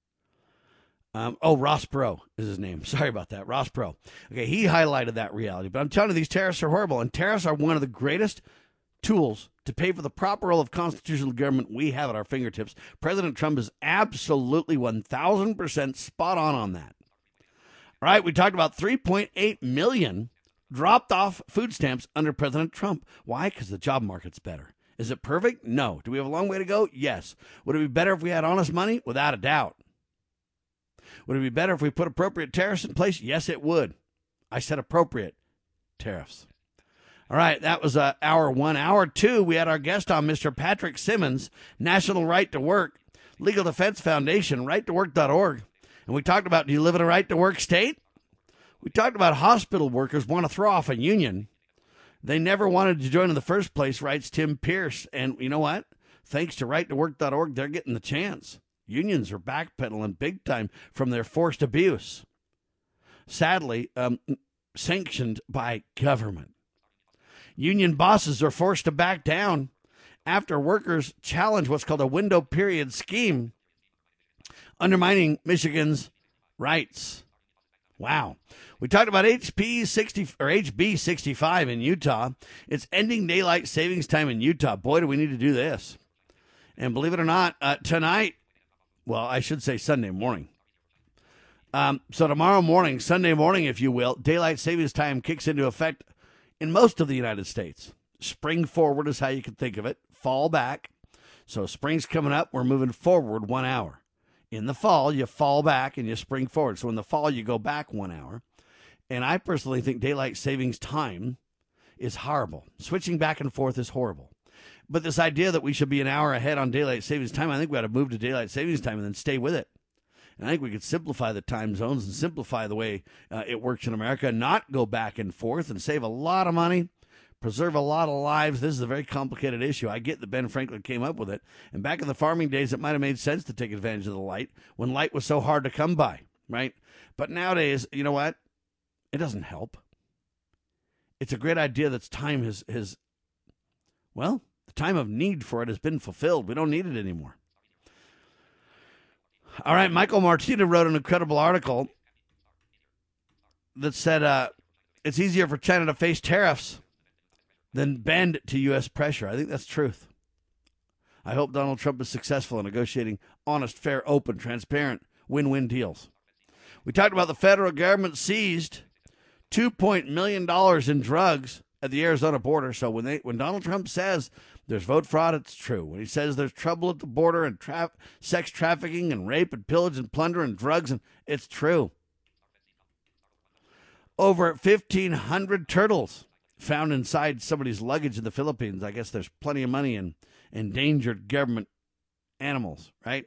Ross Perot is his name. Sorry about that. Ross Perot. Okay, he highlighted that reality. But I'm telling you, these tariffs are horrible. And tariffs are one of the greatest tools to pay for the proper role of constitutional government we have at our fingertips. President Trump is absolutely 1,000% spot on that. All right, we talked about 3.8 million dropped off food stamps under President Trump. Why? Because the job market's better. Is it perfect? No. Do we have a long way to go? Yes. Would it be better if we had honest money? Without a doubt. Would it be better if we put appropriate tariffs in place? Yes, it would. I said appropriate tariffs. All right, that was hour one. Hour two, we had our guest on, Mr. Patrick Simmons, National Right to Work, Legal Defense Foundation, righttowork.org. And we talked about, do you live in a right-to-work state? We talked about hospital workers want to throw off a union. They never wanted to join in the first place, writes Tim Pierce. And you know what? Thanks to righttowork.org, they're getting the chance. Unions are backpedaling big time from their forced abuse. Sadly, sanctioned by government. Union bosses are forced to back down after workers challenge what's called a window period scheme, undermining Michigan's rights. Wow. We talked about HB 65 in Utah. It's ending daylight savings time in Utah. Boy, do we need to do this. And believe it or not, tonight, well, I should say Sunday morning. So tomorrow morning, Sunday morning, if you will, daylight savings time kicks into effect in most of the United States. Spring forward is how you can think of it. Fall back. So spring's coming up. We're moving forward 1 hour. In the fall, you fall back and you spring forward. So in the fall, you go back 1 hour. And I personally think daylight savings time is horrible. Switching back and forth is horrible. But this idea that we should be an hour ahead on daylight savings time, I think we ought to move to daylight savings time and then stay with it. And I think we could simplify the time zones and simplify the way it works in America, not go back and forth, and save a lot of money, preserve a lot of lives. This is a very complicated issue. I get that Ben Franklin came up with it. And back in the farming days, it might have made sense to take advantage of the light when light was so hard to come by, right? But nowadays, you know what? It doesn't help. It's a great idea that time the time of need for it has been fulfilled. We don't need it anymore. All right, Michael Martina wrote an incredible article that said it's easier for China to face tariffs than bend to U.S. pressure. I think that's truth. I hope Donald Trump is successful in negotiating honest, fair, open, transparent, win-win deals. We talked about the federal government seized $2 million in drugs at the Arizona border. So when Donald Trump says there's vote fraud, it's true. When he says there's trouble at the border and sex trafficking and rape and pillage and plunder and drugs, and it's true. Over 1,500 turtles found inside somebody's luggage in the Philippines. I guess there's plenty of money in endangered government animals, right?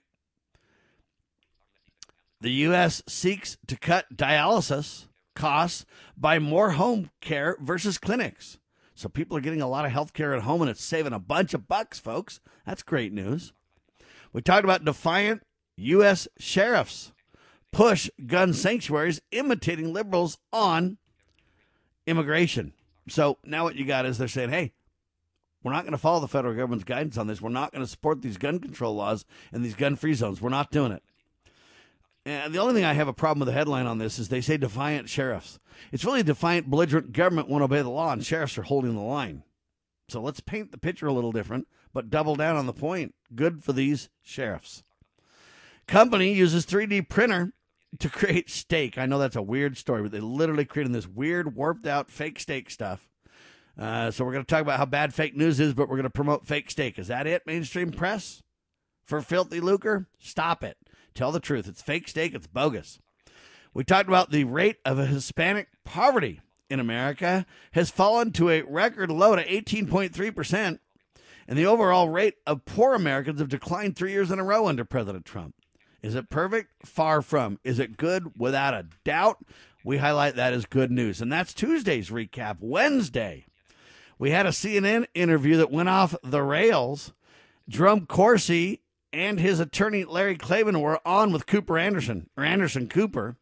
The U.S. seeks to cut dialysis costs by more home care versus clinics. So people are getting a lot of health care at home, and it's saving a bunch of bucks, folks. That's great news. We talked about defiant U.S. sheriffs push gun sanctuaries imitating liberals on immigration. So now what you got is they're saying, hey, we're not going to follow the federal government's guidance on this. We're not going to support these gun control laws and these gun-free zones. We're not doing it. And the only thing I have a problem with the headline on this is they say defiant sheriffs. It's really defiant, belligerent government won't obey the law, and sheriffs are holding the line. So let's paint the picture a little different, but double down on the point. Good for these sheriffs. Company uses 3D printer to create steak. I know that's a weird story, but they literally created this weird, warped-out fake steak stuff. So we're going to talk about how bad fake news is, but we're going to promote fake steak. Is that it, mainstream press? For filthy lucre? Stop it. Tell the truth. It's fake steak. It's bogus. We talked about the rate of Hispanic poverty in America has fallen to a record low to 18.3%, and the overall rate of poor Americans have declined 3 years in a row under President Trump. Is it perfect? Far from. Is it good? Without a doubt. We highlight that as good news. And that's Tuesday's recap. Wednesday, we had a CNN interview that went off the rails. Jerome Corsi and his attorney, Larry Klayman, were on with Anderson Cooper.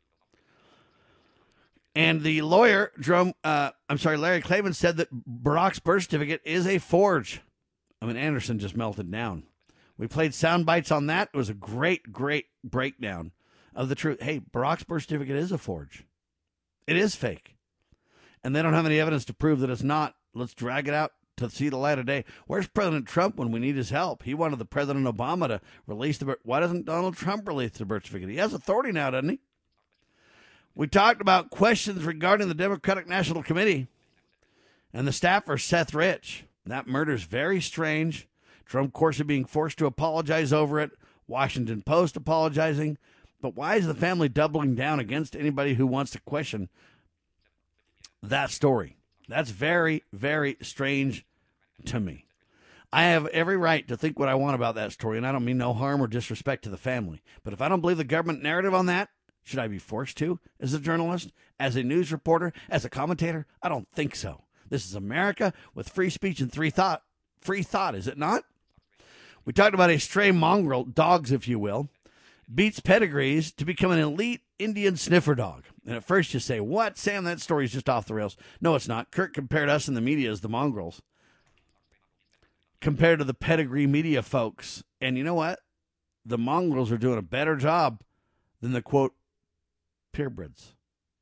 And the lawyer, Larry Klayman, said that Barack's birth certificate is a forge. I mean, Anderson just melted down. We played sound bites on that. It was a great, great breakdown of the truth. Hey, Barack's birth certificate is a forge. It is fake. And they don't have any evidence to prove that it's not. Let's drag it out to see the light of day. Where's President Trump when we need his help? He wanted the President Obama to release the birth. Why doesn't Donald Trump release the birth certificate? He has authority now, doesn't he? We talked about questions regarding the Democratic National Committee and the staffer, Seth Rich. That murder's very strange. Jerome Corsi being forced to apologize over it. Washington Post apologizing. But why is the family doubling down against anybody who wants to question that story? That's very, very strange to me. I have every right to think what I want about that story, and I don't mean no harm or disrespect to the family. But if I don't believe the government narrative on that, should I be forced to as a journalist, as a news reporter, as a commentator? I don't think so. This is America with free speech and free thought, is it not? We talked about a stray mongrel, dogs if you will, beats pedigrees to become an elite Indian sniffer dog. And at first you say, what, Sam, that story's just off the rails. No, it's not. Kirk compared us in the media as the mongrels compared to the pedigree media folks. And you know what? The mongrels are doing a better job than the, quote, purebreds.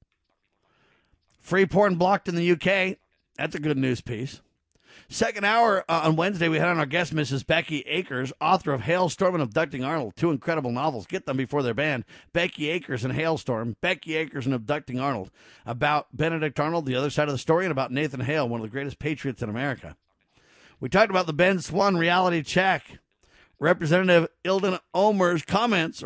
Free porn blocked in the UK. That's a good news piece. Second hour on Wednesday, we had on our guest, Mrs. Becky Akers, author of Hailstorm and Abducting Arnold, two incredible novels. Get them before they're banned. Becky Akers and Hailstorm, Becky Akers and Abducting Arnold, about Benedict Arnold, the other side of the story, and about Nathan Hale, one of the greatest patriots in America. We talked about the Ben Swan reality check. Representative Ilhan Omar's comments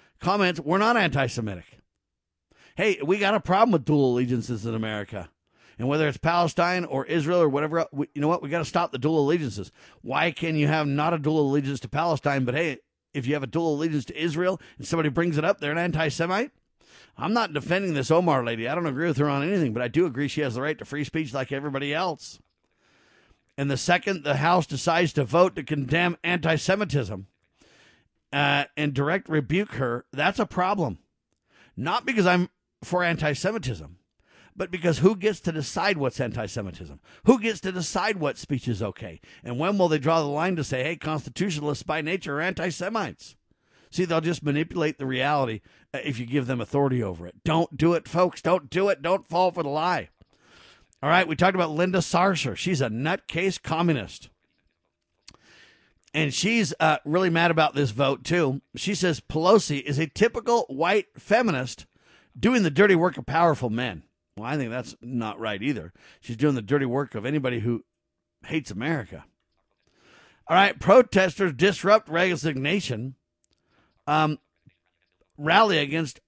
were not anti-Semitic. Hey, we got a problem with dual allegiances in America. And whether it's Palestine or Israel or whatever, you know what? We got to stop the dual allegiances. Why can you have not a dual allegiance to Palestine, but hey, if you have a dual allegiance to Israel and somebody brings it up, they're an anti-Semite? I'm not defending this Omar lady. I don't agree with her on anything, but I do agree she has the right to free speech like everybody else. And the second the House decides to vote to condemn anti-Semitism and direct rebuke her, that's a problem. Not because I'm for anti-Semitism, but because who gets to decide what's anti-Semitism? Who gets to decide what speech is okay? And when will they draw the line to say, hey, constitutionalists by nature are anti-Semites? See, they'll just manipulate the reality if you give them authority over it. Don't do it, folks. Don't do it. Don't fall for the lie. All right, we talked about Linda Sarsour. She's a nutcase communist. And she's really mad about this vote, too. She says Pelosi is a typical white feminist doing the dirty work of powerful men. Well, I think that's not right either. She's doing the dirty work of anybody who hates America. All right, protesters disrupt resignation, rally against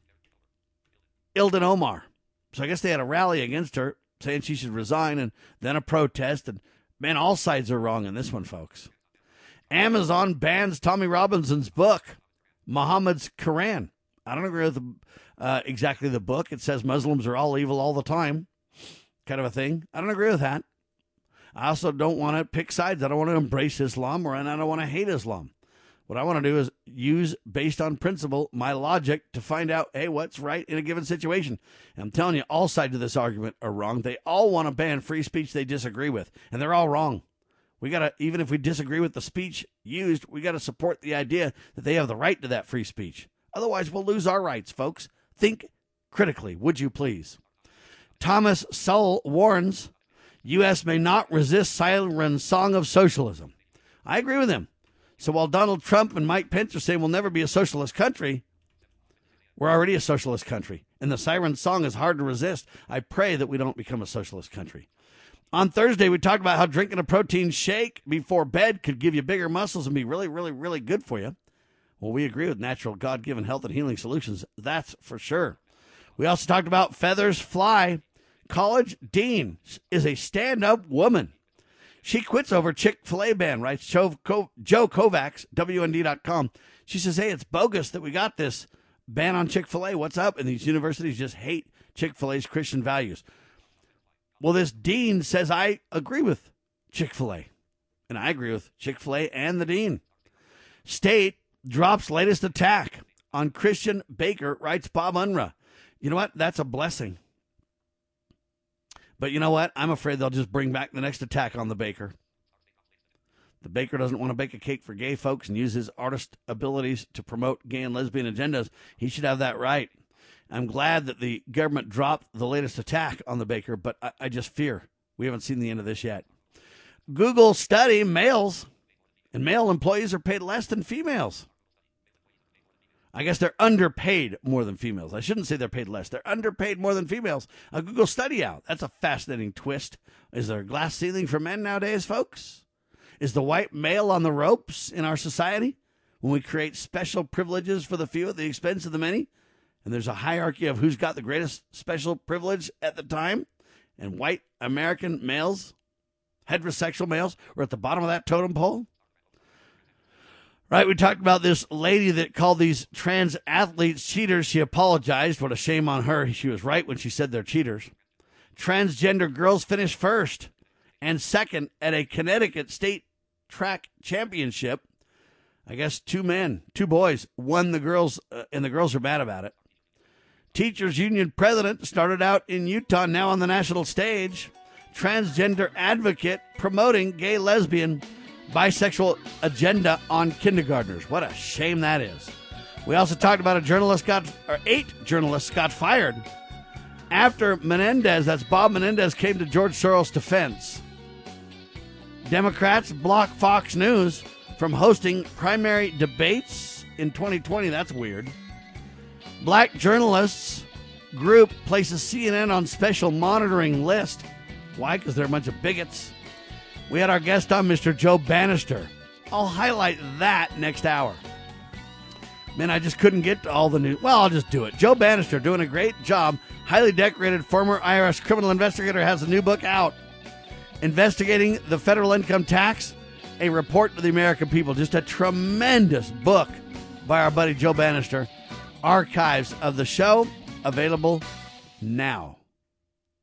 Ilhan Omar. So I guess they had a rally against her, saying she should resign, and then a protest. And, man, all sides are wrong in this one, folks. Amazon bans Tommy Robinson's book, Muhammad's Quran. I don't agree with exactly the book. It says Muslims are all evil all the time, kind of a thing. I don't agree with that. I also don't want to pick sides. I don't want to embrace Islam, and I don't want to hate Islam. What I want to do is use, based on principle, my logic to find out, hey, what's right in a given situation. And I'm telling you, all sides of this argument are wrong. They all want to ban free speech they disagree with, and they're all wrong. We got to, even if we disagree with the speech used, we got to support the idea that they have the right to that free speech. Otherwise, we'll lose our rights, folks. Think critically, would you please? Thomas Sowell warns, U.S. may not resist siren song of socialism. I agree with him. So while Donald Trump and Mike Pence are saying we'll never be a socialist country, we're already a socialist country. And the siren song is hard to resist. I pray that we don't become a socialist country. On Thursday, we talked about how drinking a protein shake before bed could give you bigger muscles and be really, really, really good for you. Well, we agree with natural God-given health and healing solutions. That's for sure. We also talked about feathers fly. College dean is a stand-up woman. She quits over Chick-fil-A ban, writes Joe Kovacs, WND.com. She says, hey, it's bogus that we got this ban on Chick-fil-A. What's up? And these universities just hate Chick-fil-A's Christian values. Well, this dean says, I agree with Chick-fil-A. And I agree with Chick-fil-A and the dean. State drops latest attack on Christian baker, writes Bob Unruh. You know what? That's a blessing. But you know what? I'm afraid they'll just bring back the next attack on the baker. The baker doesn't want to bake a cake for gay folks and use his artist abilities to promote gay and lesbian agendas. He should have that right. I'm glad that the government dropped the latest attack on the baker, but I just fear we haven't seen the end of this yet. Google study males and male employees are paid less than females. I guess they're underpaid more than females. I shouldn't say they're paid less. They're underpaid more than females. A Google study out. That's a fascinating twist. Is there a glass ceiling for men nowadays, folks? Is the white male on the ropes in our society when we create special privileges for the few at the expense of the many? And there's a hierarchy of who's got the greatest special privilege at the time. And white American males, heterosexual males, are at the bottom of that totem pole. Right, we talked about this lady that called these trans athletes cheaters. She apologized. What a shame on her. She was right when she said they're cheaters. Transgender girls finished first and second at a Connecticut state track championship. I guess two boys won the girls, and the girls are mad about it. Teachers Union president started out in Utah, now on the national stage. Transgender advocate promoting gay, lesbian, bisexual agenda on kindergartners. What a shame that is. We also talked about 8 journalists got fired after Menendez, that's Bob Menendez, came to George Soros' defense. Democrats block Fox News from hosting primary debates in 2020. That's weird. Black journalists group places CNN on special monitoring list. Why? Because they're a bunch of bigots. We had our guest on, Mr. Joe Bannister. I'll highlight that next hour. Man, I just couldn't get to all the news. Well, I'll just do it. Joe Bannister doing a great job highly decorated former IRS criminal investigator, has a new book out, Investigating the Federal Income Tax, a report to the American people. Just a tremendous book by our buddy Joe Bannister. Archives of the show available now.